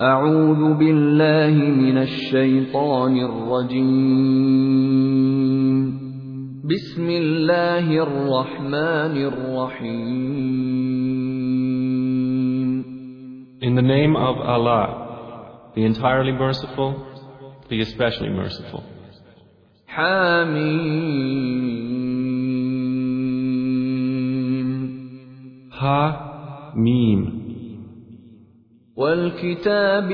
أعوذ بالله من الشيطان الرجيم. بسم الله الرحمن الرحيم. In the name of Allah, the entirely merciful, the especially merciful. حميم. Ha Mim. والكتاب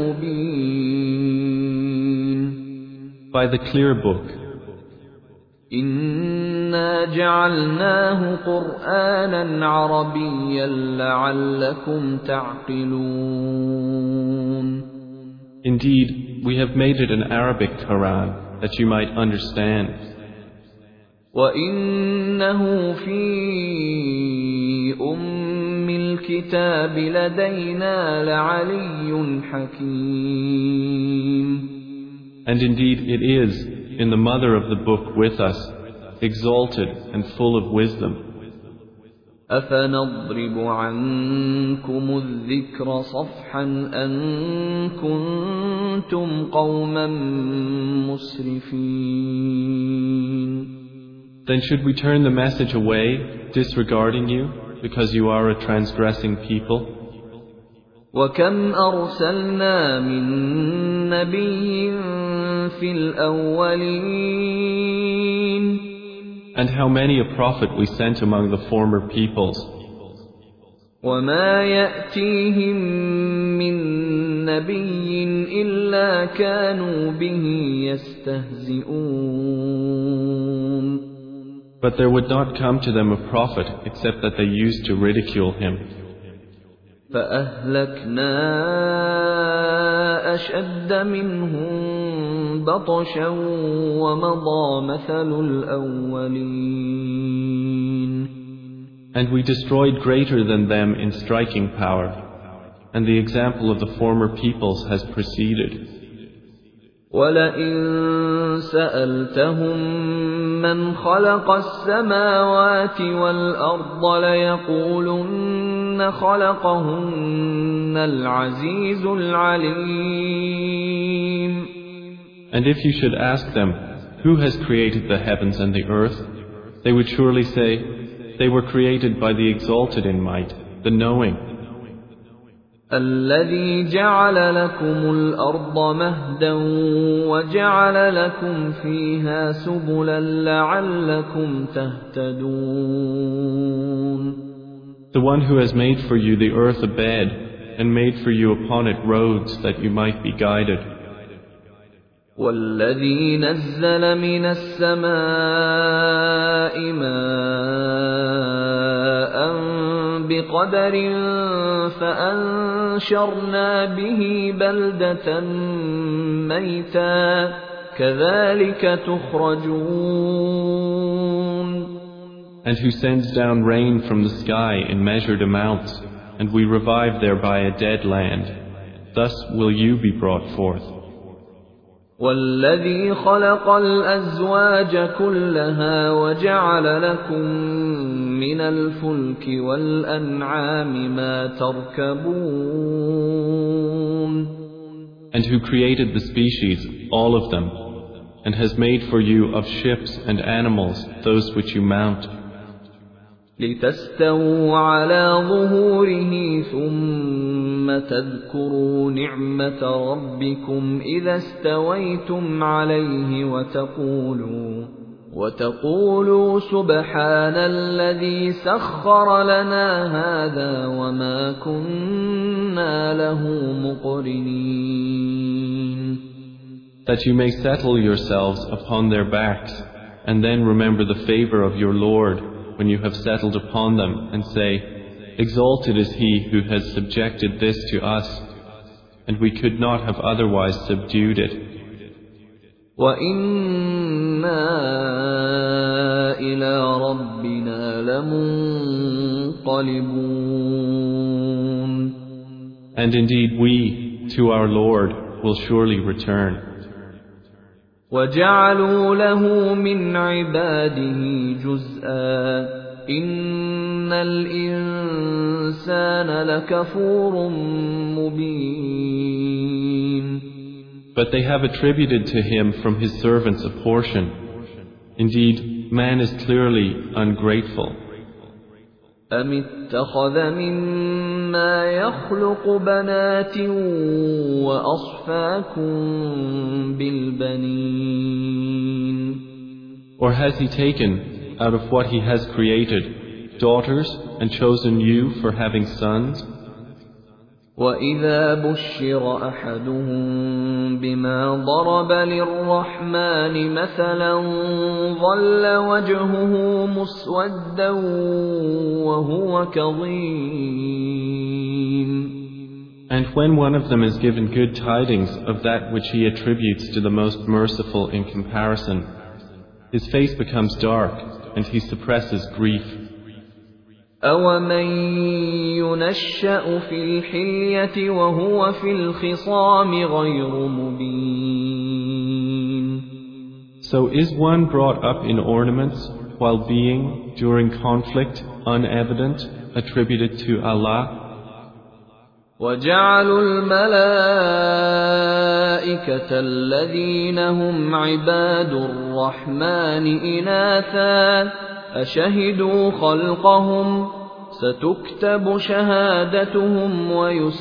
المبين. By the clear book. إنا جعلناه قرآنا عربيا لعلكم تعقلون. Indeed, we have made it an Arabic Quran that you might understand. وإنه في الكتاب لدينا لعلي حكيم. And indeed it is in the mother of the book with us, exalted and full of wisdom. أفنضرب عنكم الذكر صفحا أن كنتم قوما مسرفين. Then should we turn the message away, disregarding you, because you are a transgressing people? وكم أرسلنا من نبي في الأولين. And how many a prophet we sent among the former peoples. وما يأتيهم من نبي إلا كانوا به يستهزئون. But there would not come to them a prophet except that they used to ridicule him. فأهلكنا أشد منهم بطشا ومضى مثل الأولين. And we destroyed greater than them in striking power, and the example of the former peoples has preceded. وَلَئِن سَأَلْتَهُم مَّنْ خَلَقَ السَّمَاوَاتِ وَالْأَرْضَ لَيَقُولُنَّ خَلَقَهُنَّ الْعَزِيزُ الْعَلِيمُ. And if you should ask them, who has created the heavens and the earth, they would surely say, they were created by the exalted in might, the knowing. الذي جعل لكم الأرض مهدا وجعل لكم فيها سبلا لعلكم تهتدون. The one who has made for you the earth a bed and made for you upon it roads that you might be guided. والذي نزل من السماء ماء بقدر فأنشرنا به بلدة ميتا كذلك تخرجون. And who sends down rain from the sky in measured amounts, and we revive thereby a dead land. Thus will you be brought forth. والذي خلق الأزواج كلها وجعل لكم من الفلك والأنعام ما تركبون. And who created the species, all of them, and has made for you of ships and animals those which you mount. لتستووا على ظهوره ثم تذكروا نعمة ربكم إذا استويتم عليه وتقولوا سبحان الذي سخر لنا هذا وما كنا له مقرنين. That you may settle yourselves upon their backs, and then remember the favor of your Lord when you have settled upon them, and say, exalted is he who has subjected this to us, and we could not have otherwise subdued it. وَإِنَّا إِلَى رَبِّنَا لَمُنقَلِبُونَ. And indeed we, to our Lord, will surely return. وَجَعَلُوا لَهُ مِنْ عِبَادِهِ جُزْءًا إِنَّ الْإِنسَانَ لَكَفُورٌ مُبِينٌ. but they have attributed to him from his servants a portion. Indeed, man is clearly ungrateful. أم اتخذ مما يخلق بنات وأصفاكم بالبنين Or has he taken, out of what he has created, daughters and chosen you for having sons? وَإِذَا بُشِّرَ أَحَدُهُم بِمَا ضَرَبَ لِلرَّحْمَنِ مَثَلًا ظَلَّ وَجْهُهُ مُسْوَدًّا وَهُوَ كَظِيمٌ. And when one of them is given good tidings of that which he attributes to the most merciful in comparison, his face becomes dark and he suppresses grief. أَوَمَن يُنَشَّأُ فِي الْحِلْيَةِ وَهُوَ فِي الْخِصَامِ غَيْرُ مُبِينٍ. So is one brought up in ornaments while being, during conflict, unevident, attributed to Allah? وَجَعَلُوا الْمَلَائِكَةَ الَّذِينَ هُمْ عِبَادُ الرَّحْمَنِ إِنَاثًا أَشَهِدُوا خَلْقَهُمْ سَتُكْتَبُ شَهَادَتُهُمْ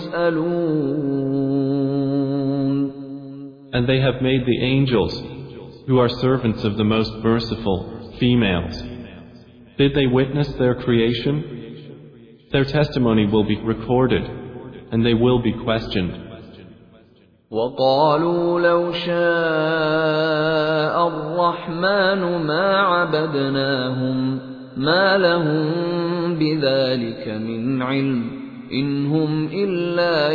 وَيُسْأَلُونَ. And they have made the angels, who are servants of the Most Merciful, females. Did they witness their creation? Their testimony will be recorded, and they will be questioned. وَقَالُوا لَوْ شَاءَ الرَّحْمَنُ مَا عَبَدْنَاهُمْ مَا لَهُم بِذَلِكَ مِنْ عِلْمٍ إِنْ هُمْ إِلَّا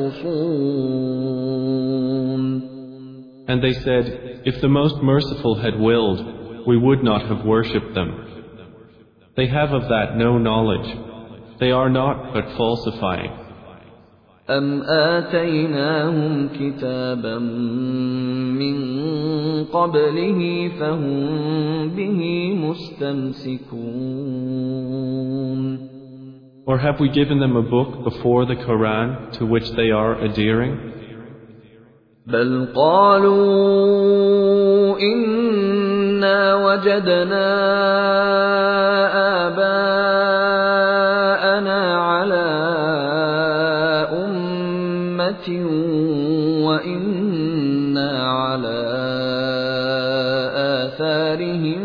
يَخْرُصُونَ. And they said, if the Most Merciful had willed, we would not have worshipped them. They have of that no knowledge. They are not but falsifying. أَمْ آتَيْنَاهُمْ كِتَابًا مِّن قَبْلِهِ فَهُمْ بِهِ مُسْتَمْسِكُونَ. Or have we given them a book before the Quran to which they are adhering? بَلْ قَالُوا إِنَّا وَجَدْنَا آبَاءَنَا عَلَىٰ وَإِنَّا عَلَىٰ آثَارِهِم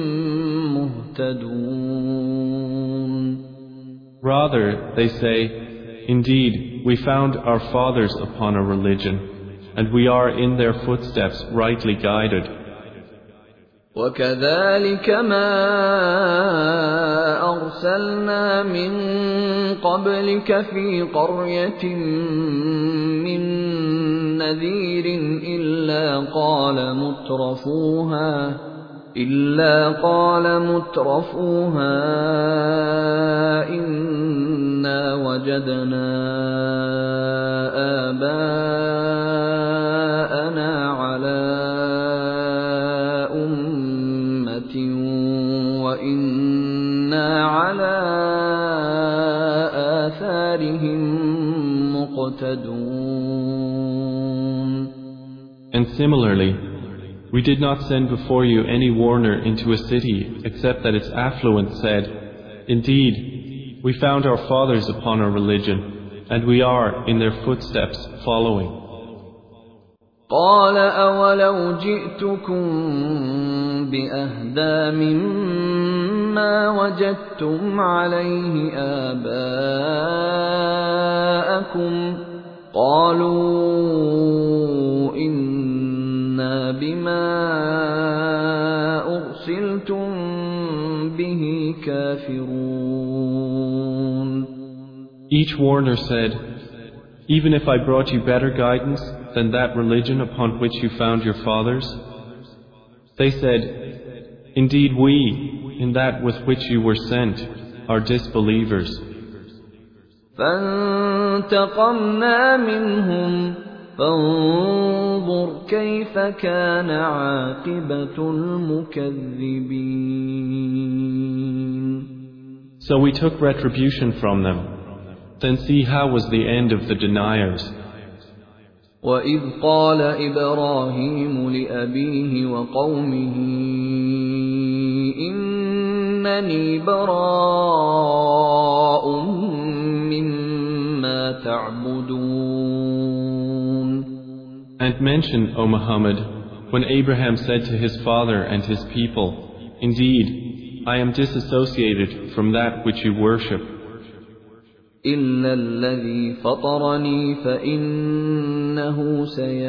مُهْتَدُونَ. Rather, they say, indeed, we found our fathers upon a religion, and we are in their footsteps rightly guided. وَكَذَلِكَ مَا أَرْسَلْنَا مِن قَبْلِكَ فِي قَرْيَةٍ مِّن نَّذِيرٍ إِلَّا قَالَ مُتْرَفُوهَا إِنَّا وَجَدْنَا آبَاءَنَا عَلَىٰ وَإِنَّا عَلَىٰ آثَارِهِم مُقْتَدُونَ. And similarly, we did not send before you any warner into a city except that its affluent said, indeed, we found our fathers upon a religion, and we are in their footsteps following. قَالَ أَوَلَوْ جِئْتُكُم بِأَهْدَىٰ مِمَّا وَجَدتُّمْ عَلَيْهِ آبَاءَكُمْ قَالُوا إِنَّا بِمَا أُرْسِلْتُم بِهِ كَافِرُونَ. Each warner said, even if I brought you better guidance than that religion upon which you found your fathers? They said, indeed we, in that with which you were sent, are disbelievers. فَانْتَقَمْنَا مِنْهُمْ فَانظُرْ كَيْفَ كَانَ عَاقِبَةُ الْمُكَذِّبِينَ. So we took retribution from them. Then see how was the end of the deniers. وَإِذْ قَالَ إِبْرَاهِيمُ لِأَبِيهِ وَقَوْمِهِ إِنَّنِي بَرَاءٌ مِّمَّا تَعْبُدُونَ. And mention, O Muhammad, when Abraham said to his father and his people, "Indeed, I am disassociated from that which you worship. إِلَّا الَّذِي فَطَرَنِي فَإِنَّهُ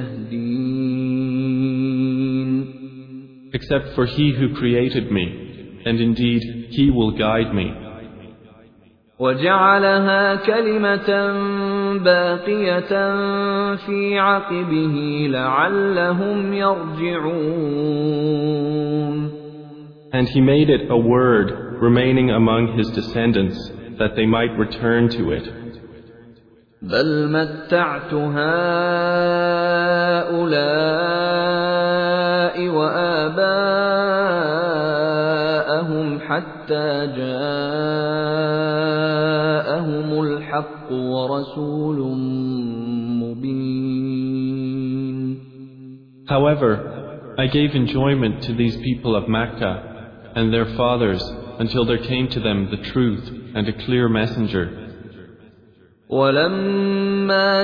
سَيَهْدِينِ. Except for He who created me, and indeed He will guide me." وَجَعَلَهَا كَلِمَةً بَاقِيَةً فِي عَقِبِهِ لَعَلَّهُمْ يَرْجِعُونَ. And He made it a word remaining among His descendants, that they might return to it. بَلْ مَتَّعْتُ هَٰؤُلَاءِ وَآبَاءَهُمْ حَتَّىٰ جَاءَهُمُ الْحَقُّ وَرَسُولٌ مُّبِينٌ. However, I gave enjoyment to these people of Makkah and their fathers until there came to them the truth and a clear messenger. وَلَمَّا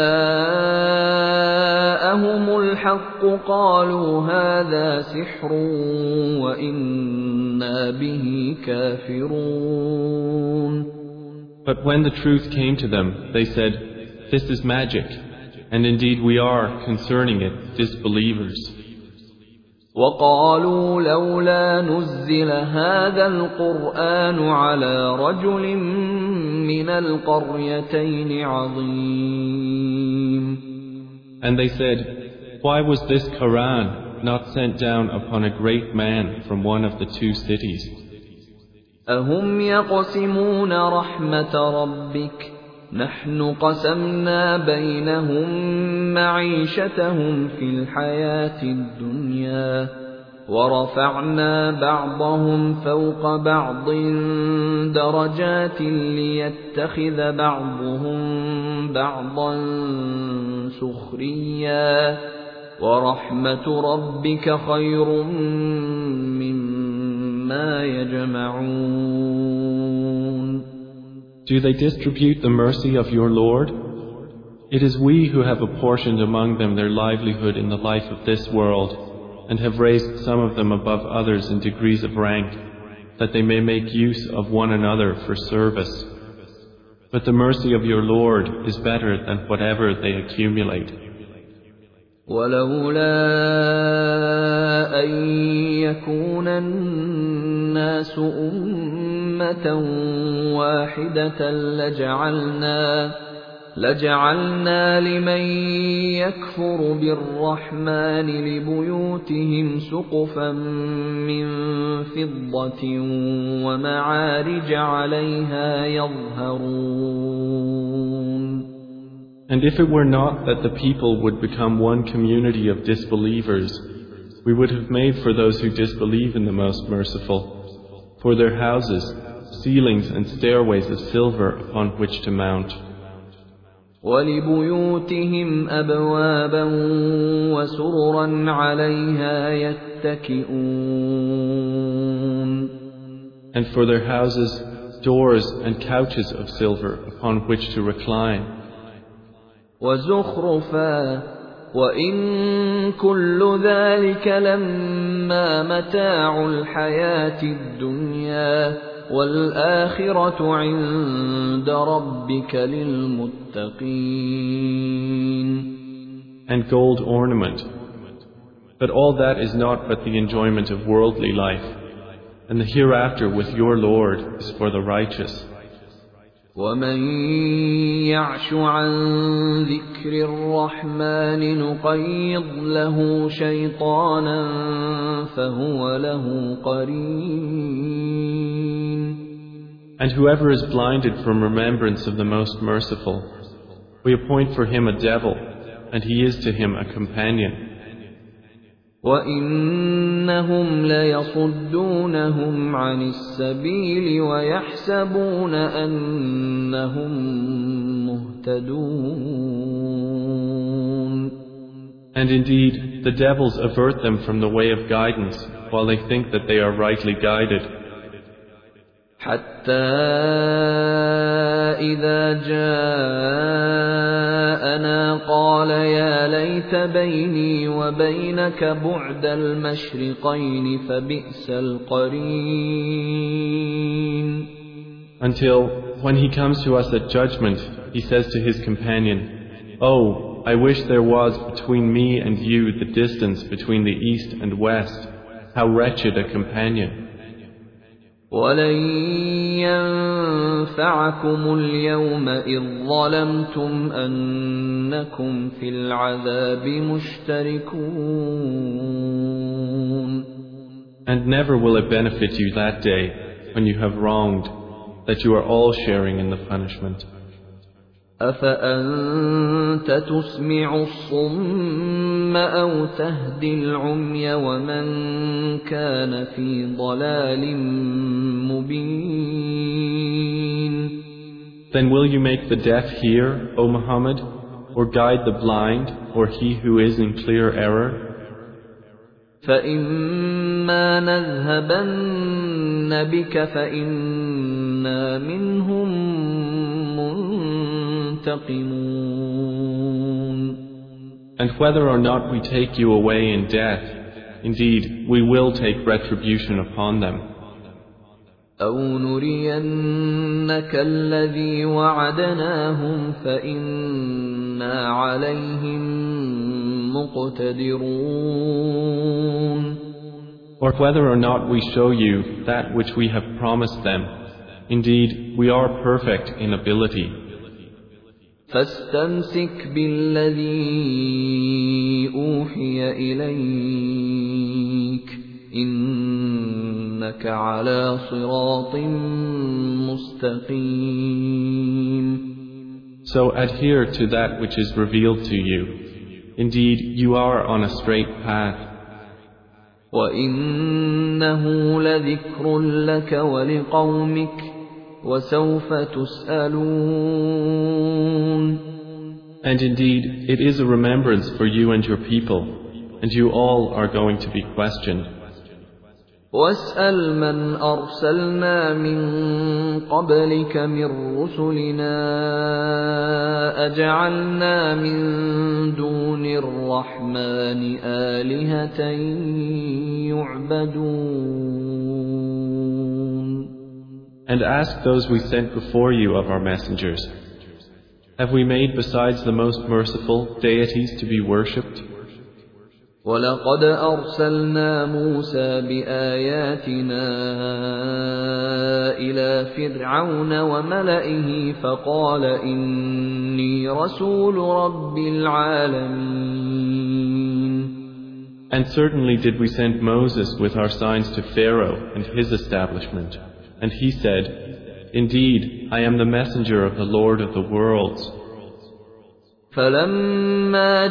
جَاءَهُمُ الْحَقُّ قَالُوا هَٰذَا سِحْرٌ وَإِنَّا بِهِ كَافِرُونَ. But when the truth came to them, they said, "This is magic, and indeed we are, concerning it, disbelievers." وَقَالُوا لَوْلَا نُزِّلَ هَٰذَا الْقُرْآنُ عَلَىٰ رَجُلٍ مِّنَ الْقَرْيَتَيْنِ عَظِيمٍ. And they said, "Why was this Quran not sent down upon a great man from one of the two cities?" أَهُمْ يَقْسِمُونَ رَحْمَةَ رَبِّكَ نَحْنُ قَسَمْنَا بَيْنَهُم مَّعِيشَتَهُمْ فِي الْحَيَاةِ الدُّنْيَا وَرَفَعْنَا بَعْضَهُمْ فَوْقَ بَعْضٍ دَرَجَاتٍ لِّيَتَّخِذَ بَعْضُهُم بَعْضًا سُخْرِيًّا وَرَحْمَةُ رَبِّكَ خَيْرٌ مِّمَّا يَجْمَعُونَ. Do they distribute the mercy of your Lord? It is we who have apportioned among them their livelihood in the life of this world, and have raised some of them above others in degrees of rank, that they may make use of one another for service. But the mercy of your Lord is better than whatever they accumulate. وَلَوْلَا أَن يَكُونَ النَّاسُ أُمَّةً وَاحِدَةً لَجَعَلْنَا لِمَن يَكْفُرُ بِالرَّحْمَٰنِ لِبُيُوتِهِمْ سُقُفًا مِّن فِضَّةٍ وَمَعَارِجَ عَلَيْهَا يَظْهَرُونَ. And if it were not that the people would become one community of disbelievers, we would have made for those who disbelieve in the Most Merciful, for their houses, ceilings and stairways of silver upon which to mount. وَلِبُيُوتِهِمْ أَبْوَابًا وَسُرُرًا عَلَيْهَا يَتَّكِئُونَ. And for their houses, doors and couches of silver upon which to recline. وَزُخْرُفًا وَإِن كُلُّ ذَلِكَ لَمَّا مَتَاعُ الْحَيَاةِ الدُّنْيَا وَالْآخِرَةُ عِندَ رَبِّكَ لِلْمُتَّقِينَ. And gold ornament. But all that is not but the enjoyment of worldly life, and the hereafter with your Lord is for the righteous. وَمَن يَعْشُ عَن ذِكْرِ الرَّحْمَٰنِ نُقَيِّضْ لَهُ شَيْطَانًا فَهُوَ لَهُ قَرِينٌ. And whoever is blinded from remembrance of the Most Merciful, we appoint for him a devil, and he is to him a companion. وَإِنَّهُمْ لَيَصُدُّونَهُمْ عَنِ السَّبِيلِ وَيَحْسَبُونَ أَنَّهُمْ مُهْتَدُونَ. And indeed, the devils avert them from the way of guidance while they think that they are rightly guided. حتى إذا جاءنا قال يا ليت بيني وبينك بعد المشرقين فبئس القرين. Until, when he comes to us at judgment, he says to his companion, "Oh, I wish there was between me and you the distance between the east and west. How wretched a companion." وَلَن يَنفَعَكُمُ الْيَوْمَ إِذ ظَّلَمْتُمْ أَنَّكُمْ فِي الْعَذَابِ مُشْتَرِكُونَ. And never will it benefit you that day, when you have wronged, that you are all sharing in the punishment. أَفَأَنْتَ تُسْمِعُ الصُّمَّ أَوْ تَهْدِي الْعُمْيَ وَمَنْ كَانَ فِي ضَلَالٍ مُبِينٍ. Then will you make the deaf hear, O Muhammad, or guide the blind, or he who is in clear error? فَإِمَّا نَذْهَبَنَّ بِكَ فَإِنَّا مِنْهُمْ منتقمون. And whether or not we take you away in death, indeed, we will take retribution upon them. أَوْ نُرِيَنَّكَ الَّذِي وَعَدْنَاهُمْ فَإِنَّا عَلَيْهِمْ مُقْتَدِرُونَ. Or whether or not we show you that which we have promised them, indeed, we are perfect in ability. فَاسْتَمْسِكْ بِالَّذِي أُوحِيَ إِلَيْكَ إِنَّكَ عَلَى صِرَاطٍ مُسْتَقِيمٍ. So adhere to that which is revealed to you. Indeed, you are on a straight path. وَإِنَّهُ لَذِكْرٌ لَكَ وَلِقَوْمِكَ وَسَوْفَ تُسْأَلُونَ. And indeed, it is a remembrance for you and your people, and you all are going to be questioned. وَاسْأَلْ مَنْ أَرْسَلْنَا مِنْ قَبْلِكَ مِنْ رُسُلِنَا أَجَعَلْنَا مِنْ دُونِ الرَّحْمَنِ آلِهَةً يُعْبَدُونَ. And ask those we sent before you of our messengers, have we made besides the most merciful deities to be worshipped? وَلَقَدْ أَرْسَلْنَا مُوسَى بِآيَاتِنَا إِلَى فِرْعَوْنَ وَمَلَئِهِ فَقَالَ إِنِّي رَسُولُ رَبِّ الْعَالَمِينَ. And certainly did we send Moses with our signs to Pharaoh and his establishment. And he said, "Indeed, I am the messenger of the Lord of the worlds." فَلَمَّا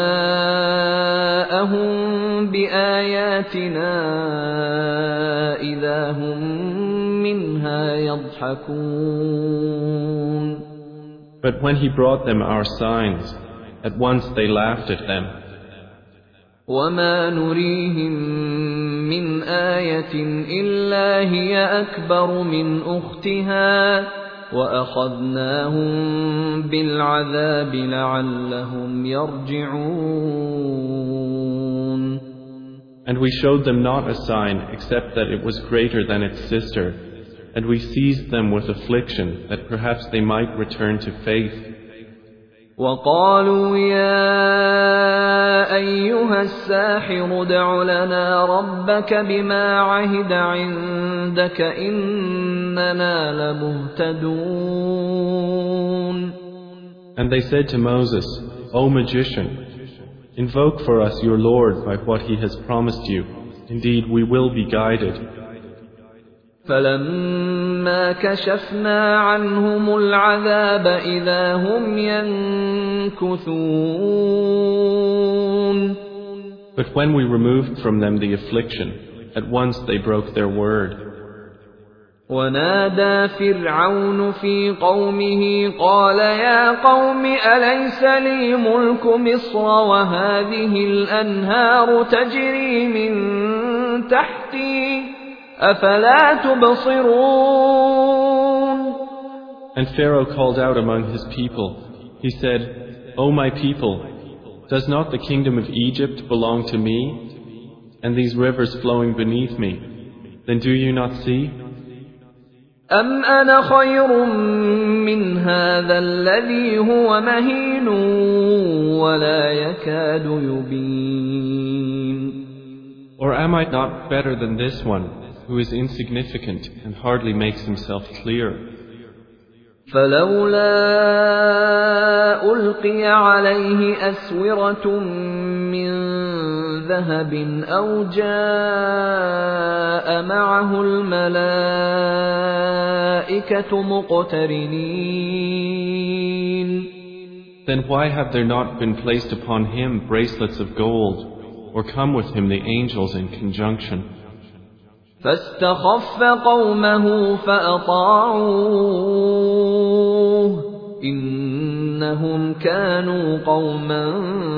جَاءَهُم بِآيَاتِنَا إِذَا هُم مِّنْهَا يَضْحَكُونَ. But when he brought them our signs, at once they laughed at them. وَمَا نُرِيهِم مِّنْ آيَةٍ إِلَّا هِيَ أَكْبَرُ مِنْ أُخْتِهَا وَأَخَذْنَاهُم بِالْعَذَابِ لَعَلَّهُمْ يَرْجِعُونَ. And we showed them not a sign except that it was greater than its sister, and we seized them with affliction that perhaps they might return to faith. وَقَالُوا يَا أَيُّهَا السَّاحِرُ ادْعُ لَنَا رَبَّكَ بِمَا عَهِدَ عِندَكَ إِنَّنَا لَمُهْتَدُونَ. And they said to Moses, "O magician, invoke for us your Lord by what he has promised you. Indeed, we will be guided." فَلَمَّا كَشَفْنَا عَنْهُمُ الْعَذَابَ إِذَا هُمْ يَنكُثُونَ. But when we removed from them the affliction, at once they broke their word. ونادى فرعون في قومه قال يا قوم أليس لي ملك مصر وهذه الأنهار تجري من تحتي أفلا تبصرون. And Pharaoh called out among his people. He said, O my people, does not the kingdom of Egypt belong to me, and these rivers flowing beneath me? Then do you not see? أم أنا خير من هذا الذي هو مهين ولا يكاد يبين. Or am I not better than this one, who is insignificant and hardly makes himself clear? فلولا ألقي عليه أسورة من ذهب أو جاء معه الملائكة مقترنين. Then why have there not been placed upon him bracelets of gold, or come with him the angels in conjunction? فاستخف قومه فأطاعوه إنهم كانوا قوما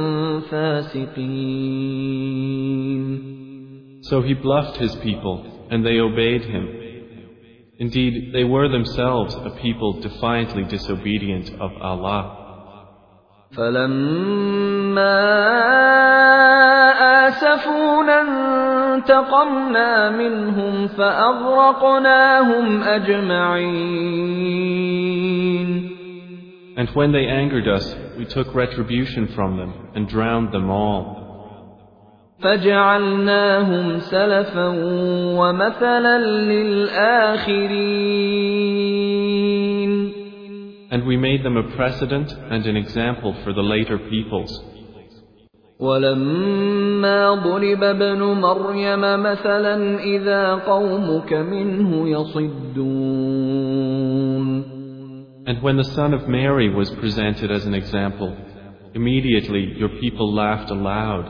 فاسقين. So he bluffed his people, and they obeyed him. Indeed, they were themselves a people defiantly disobedient of Allah. فلما آسفونا انتقمنا منهم فأغرقناهم أجمعين. And when they angered us, we took retribution from them and drowned them all. فجعلناهم سلفا ومثلا للآخرين. And we made them a precedent and an example for the later peoples. ولما ضرب ابن مريم مثلا إذا قومك منه يصدون. And when the son of Mary was presented as an example, immediately your people laughed aloud.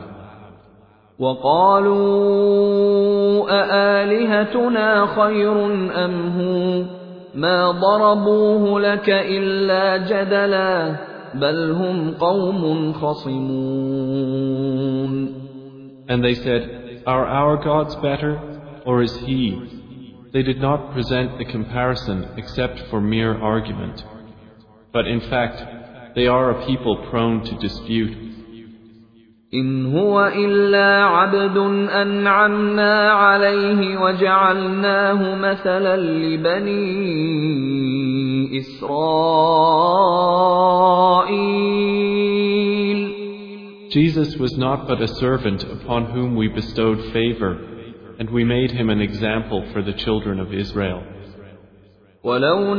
وقالوا أآلهتنا خير أم هو ما ضربوه لك إلا جدلا بل هم قوم خصمون. And they said, Are our gods better, or is he? They did not present the comparison except for mere argument. But in fact, they are a people prone to dispute. إن هو إلا عبد أنعمنا عليه وجعلناه مثلا لبني إسرائيل. Jesus was not but a servant upon whom we bestowed favor, and we made him an example for the children of Israel. ولو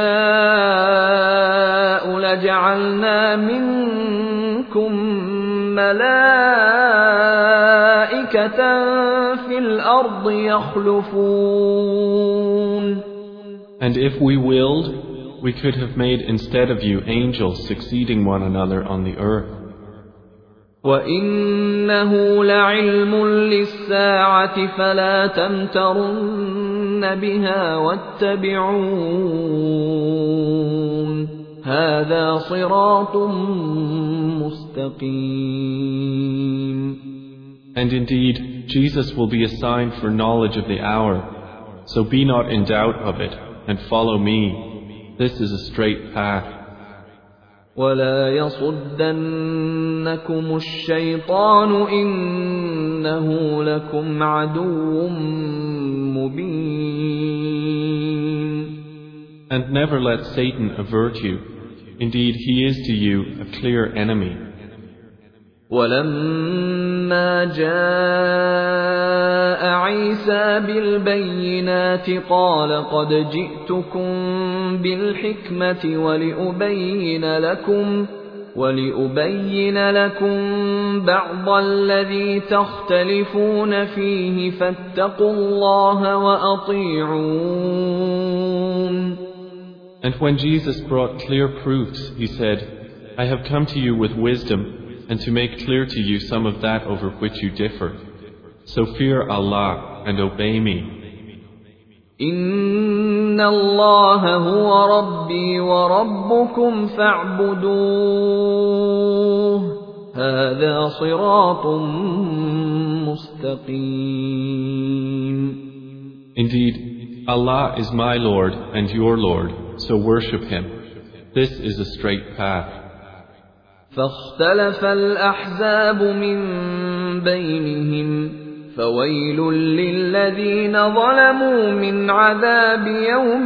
نشاء لجعلنا منكم ملائكة في الأرض يخلفون. And if we willed, we could have made instead of you angels succeeding one another on the earth. وَإِنَّهُ لَعِلْمٌ لِلسَّاعَةِ فَلَا تَمْتَرُنَّ بِهَا وَاتَّبِعُونِ هَذَا صِرَاطٌ مُسْتَقِيمٌ. And indeed, Jesus will be a sign for knowledge of the hour, so be not in doubt of it, and follow me. This is a straight path. ولا يصدنكم الشيطان إنه لكم عدو مبين. And never let Satan avert you. Indeed, he is to you a clear enemy. ولما جاء عيسى بالبينات قال قد جئتكم بالحكمة ولأبين لكم بعض الذي تختلفون فيه فاتقوا الله وأطيعون. And when Jesus brought clear proofs, he said, I have come to you with wisdom, and to make clear to you some of that over which you differ. So fear Allah and obey me. إن الله هو ربي وربكم فاعبدوه هذا صراط مستقيم. Indeed, Allah is my Lord and your Lord, so worship Him. This is a straight path. فاختلف الأحزاب من بينهم فويل للذين ظلموا من عذاب يوم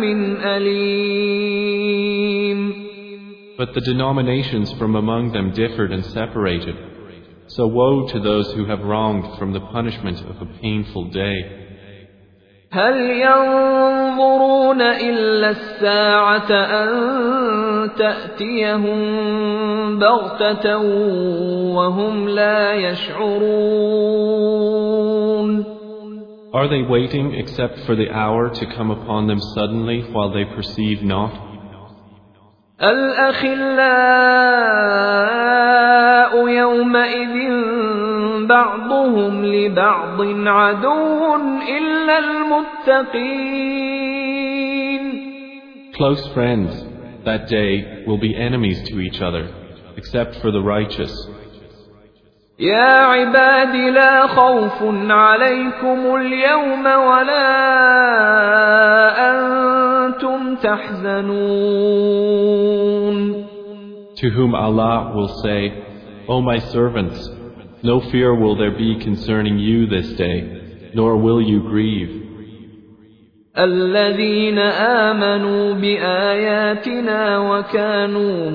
أليم. But the denominations from among them differed and separated. So woe to those who have wronged from the punishment of a painful day. هل ينظرون إلا الساعة أن تأتيهم بغتة وهم لا يشعرون. Are they waiting except for the hour to come upon them suddenly while they perceive not? الأخلاء يومئذ بعضهم لبعض عدو إلا المتقين. Close friends that day will be enemies to each other, except for the righteous. يا عباد لا خوف عليكم اليوم ولا أنتم تحزنون. To whom Allah will say, O my servants, no fear will there be concerning you this day, nor will you grieve. الذين آمنوا بآياتنا وكانوا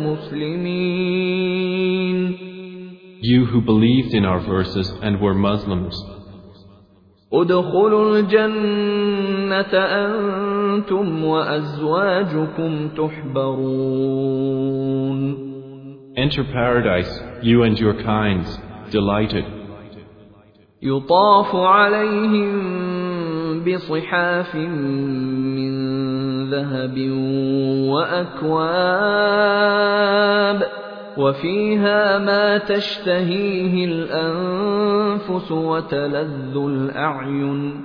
مسلمين. You who believed in our verses and were Muslims. ادخلوا الجنة أنتم وأزواجكم تحبرون. Enter paradise, you and your kinds, delighted. يطاف عليهم بصحاف من ذهب وأكواب وفيها ما تشتهيه الأنفس وتلذ الأعين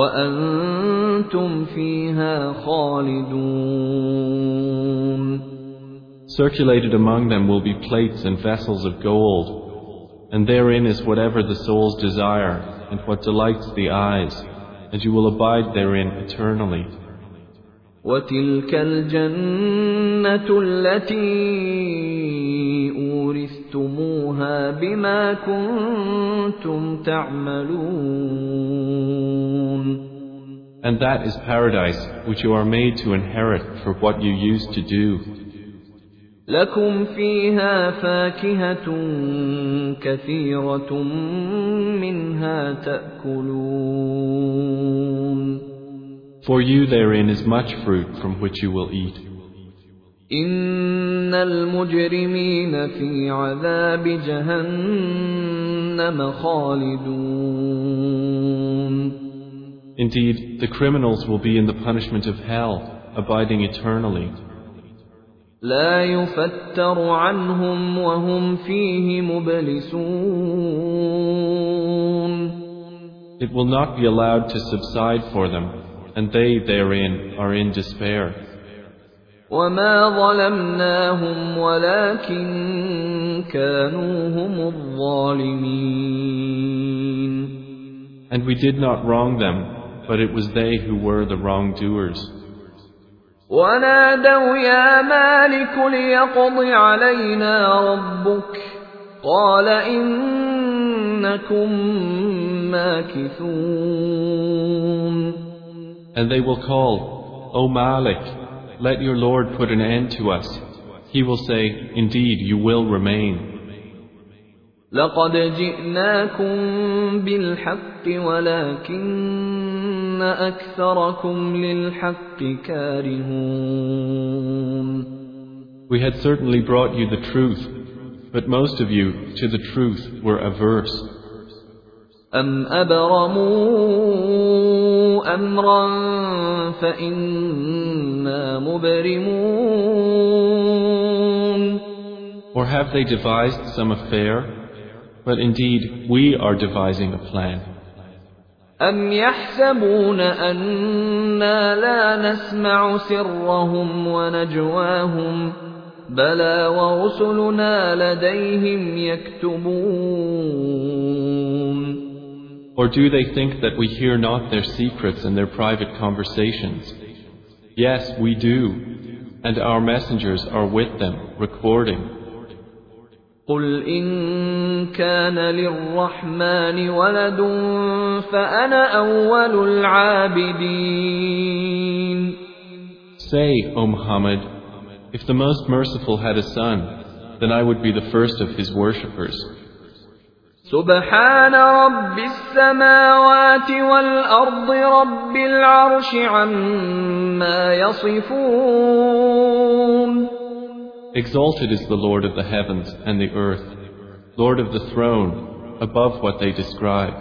وأنتم فيها خالدون. Circulated among them will be plates and vessels of gold, and therein is whatever the souls desire and what delights the eyes, and you will abide therein eternally. وتلك الجنة التي أورثتموها بما كنتم تعملون. And that is paradise which you are made to inherit for what you used to do. لكم فيها فاكهة كثيرة منها تأكلون. For you therein is much fruit from which you will eat. إن المجرمين في عذاب جهنم خالدون. Indeed, the criminals will be in the punishment of hell, abiding eternally. لا يفتر عنهم وهم فيه مبلسون. It will not be allowed to subside for them, and they therein are in despair. وما ظلمناهم ولكن كانوا هم الظالمين. And we did not wrong them, but it was they who were the wrongdoers. ونادوا يا مالك ليقض علينا ربك قال إنكم ماكثون. And they will call, O Malik, let your Lord put an end to us. He will say, indeed, you will remain. لقد جئناكم بالحق ولكن أكثركم للحق كارهون. We had certainly brought you the truth, but most of you to the truth were averse. أم أبرموا أمرا فإنا مبرمون. Or have they devised some affair? But indeed, we are devising a plan. أَمْ يَحْسَبُونَ أَنَّا لَا نَسْمَعُ سِرَّهُمْ وَنَجْوَاهُمْ بَلَى وَرُسُلُنَا لَدَيْهِمْ يَكْتُبُونَ. Or do they think that we hear not their secrets and their private conversations? Yes, we do, and our messengers are with them, recording. قُلْ إِن كَانَ لِلرَّحْمَنِ وَلَدٌ فَأَنَا أَوَّلُ الْعَابِدِينَ. Say, O Muhammad, if the Most Merciful had a son, then I would be the first of his worshippers. سبحان رب السماوات والأرض رب العرش عما يصفون. Exalted is the Lord of the heavens and the earth, Lord of the throne, above what they describe.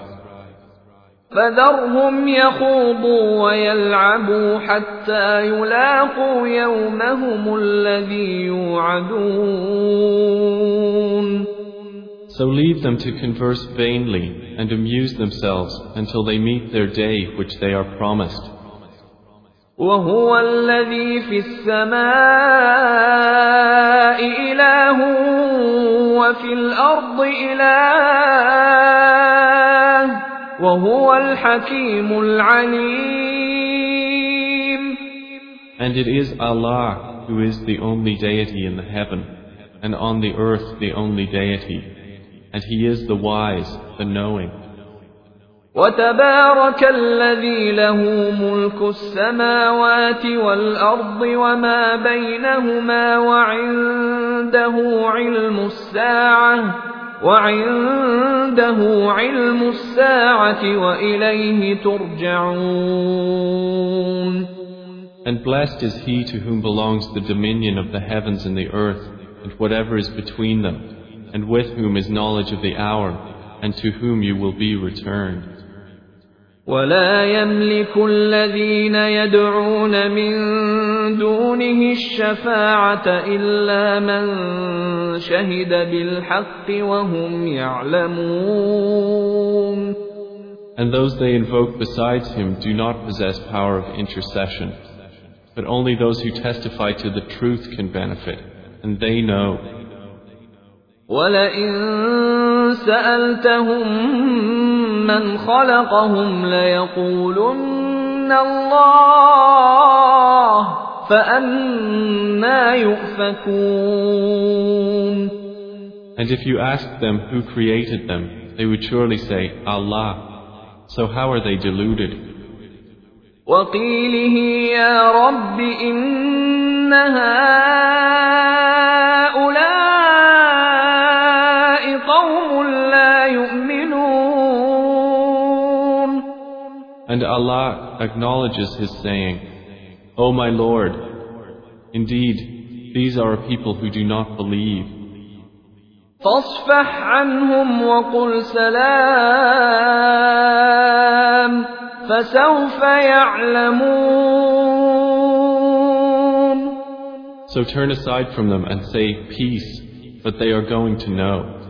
فذرهم يخوضوا ويلعبوا حتى يلاقوا يومهم الذي يوعدون. So leave them to converse vainly and amuse themselves until they meet their day which they are promised. وهو الذي في السماء إله وفي الأرض إله وهو الحكيم العليم. And it is Allah who is the only deity in the heaven, and on the earth the only deity, and He is the wise, the knowing. وتبارك الذي له ملك السماوات والأرض وما بينهما وعنده علم الساعة وإليه ترجعون. And blessed is he to whom belongs the dominion of the heavens and the earth and whatever is between them, and with whom is knowledge of the hour, and to whom you will be returned. ولا يملك الذين يدعون من دونه الشفاعة إلا من شهد بالحق وهم يعلمون. And those they invoke besides him do not possess power of intercession, but only those who testify to the truth can benefit, and they know. وَلَئِن سَأَلْتَهُم مَّنْ خَلَقَهُمْ لَيَقُولُنَّ اللَّهُ فَأَنَّىٰ يُؤْفَكُونَ. And if you asked them who created them, they would surely say, Allah. So how are they deluded? وَقِيلِهِ يَا رَبِّ إِنَّ هَٰؤُلَاءِ قَوْمٌ لَّا يُؤْمِنُونَ. And Allah acknowledges His saying, O my Lord, indeed, these are a people who do not believe. فاصفح عنهم وقل سلام فسوف يعلمون. So turn aside from them and say peace, but they are going to know.